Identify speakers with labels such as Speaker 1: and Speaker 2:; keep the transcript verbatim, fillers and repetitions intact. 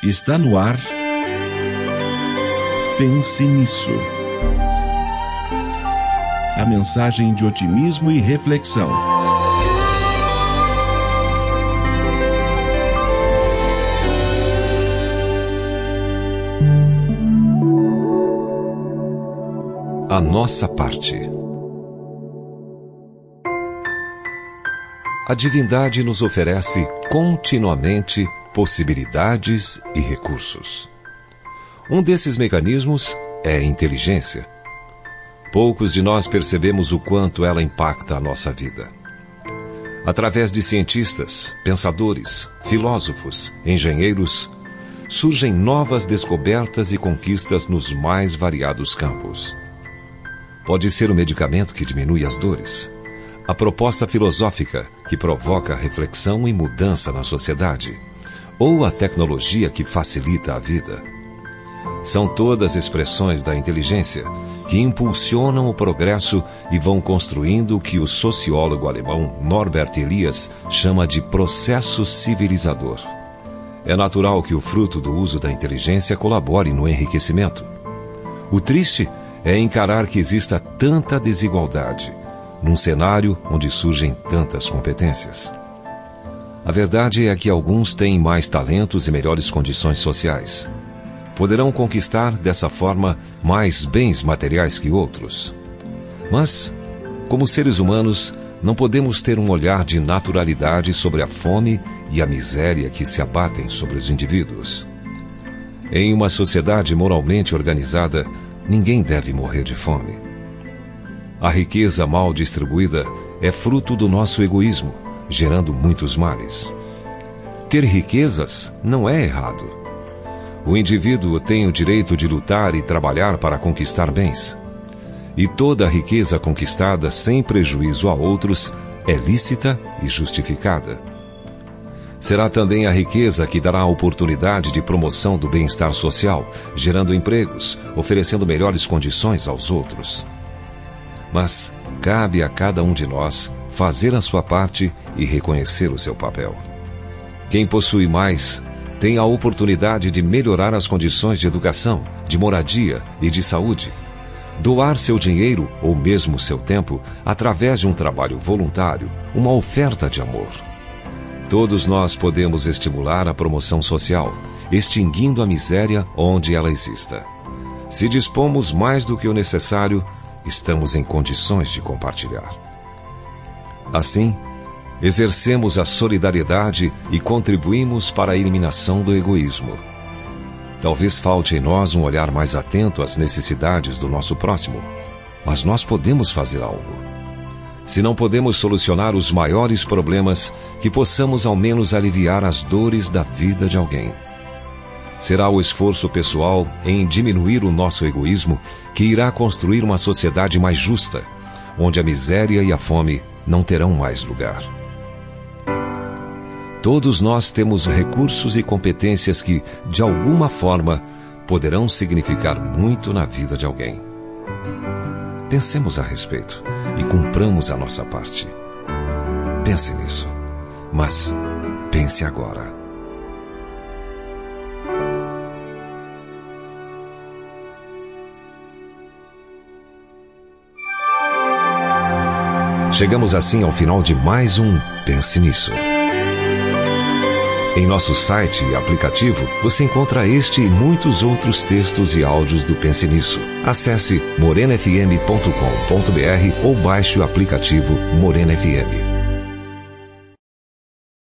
Speaker 1: Está no ar. Pense nisso. A mensagem de otimismo e reflexão.
Speaker 2: A nossa parte. A divindade nos oferece continuamente possibilidades e recursos. Um desses mecanismos é a inteligência. Poucos de nós percebemos o quanto ela impacta a nossa vida. Através de cientistas, pensadores, filósofos, engenheiros, surgem novas descobertas e conquistas nos mais variados campos. Pode ser o medicamento que diminui as dores, a proposta filosófica que provoca reflexão e mudança na sociedade, ou a tecnologia que facilita a vida. São todas expressões da inteligência que impulsionam o progresso e vão construindo o que o sociólogo alemão Norbert Elias chama de processo civilizador. É natural que o fruto do uso da inteligência colabore no enriquecimento. O triste é encarar que exista tanta desigualdade num cenário onde surgem tantas competências. A verdade é que alguns têm mais talentos e melhores condições sociais. Poderão conquistar, dessa forma, mais bens materiais que outros. Mas, como seres humanos, não podemos ter um olhar de naturalidade sobre a fome e a miséria que se abatem sobre os indivíduos. Em uma sociedade moralmente organizada, ninguém deve morrer de fome. A riqueza mal distribuída é fruto do nosso egoísmo, gerando muitos males. Ter riquezas não é errado. O indivíduo tem o direito de lutar e trabalhar para conquistar bens. E toda a riqueza conquistada sem prejuízo a outros é lícita e justificada. Será também a riqueza que dará a oportunidade de promoção do bem-estar social, gerando empregos, oferecendo melhores condições aos outros. Mas cabe a cada um de nós fazer a sua parte e reconhecer o seu papel. Quem possui mais tem a oportunidade de melhorar as condições de educação, de moradia e de saúde. Doar seu dinheiro ou mesmo seu tempo através de um trabalho voluntário, uma oferta de amor. Todos nós podemos estimular a promoção social, extinguindo a miséria onde ela exista. Se dispomos mais do que o necessário, estamos em condições de compartilhar. Assim, exercemos a solidariedade e contribuímos para a eliminação do egoísmo. Talvez falte em nós um olhar mais atento às necessidades do nosso próximo, mas nós podemos fazer algo. Se não podemos solucionar os maiores problemas, que possamos ao menos aliviar as dores da vida de alguém. Será o esforço pessoal em diminuir o nosso egoísmo que irá construir uma sociedade mais justa, onde a miséria e a fome não terão mais lugar. Todos nós temos recursos e competências que, de alguma forma, poderão significar muito na vida de alguém. Pensemos a respeito e cumpramos a nossa parte. Pense nisso, mas pense agora. Chegamos assim ao final de mais um Pense Nisso. Em nosso site e aplicativo, você encontra este e muitos outros textos e áudios do Pense Nisso. Acesse morena f m ponto com ponto b r ou baixe o aplicativo Morena F M.